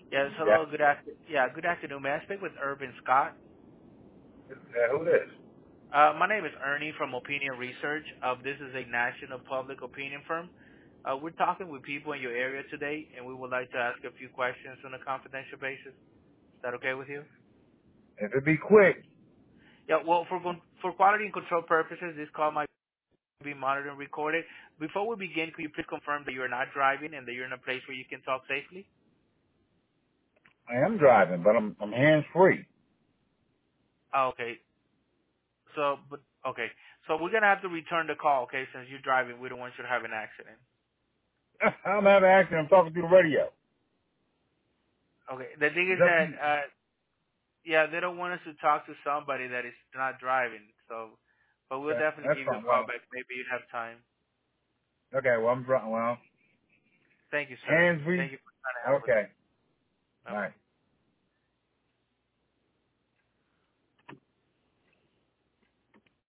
Yes, Yeah. hello, good afternoon. May I speak with Urban Scott? Who this? My name is Ernie from Opinion Research. This is a national public opinion firm. We're talking with people in your area today, and we would like to ask a few questions on a confidential basis. Is that okay with you? If it be quick, Yeah, well, for quality and control purposes, this call might be monitored and recorded. Before we begin, could you please confirm that you're not driving and that you're in a place where you can talk safely? I am driving, but I'm hands free. Oh, okay. Okay. So we're gonna have to return the call, okay? Since you're driving, we don't want you to have an accident. I'm having an accident. I'm talking through the radio. Okay. The thing It's is up to that, you. yeah, they don't want us to talk to somebody that is not driving. So, but we'll Okay, definitely that's give you fine. a call Well, back. Maybe you have time. okay. Well, I'm driving. Well, Thank you, sir. hands free. Thank you for trying to help us. Okay. Bye All bye. right.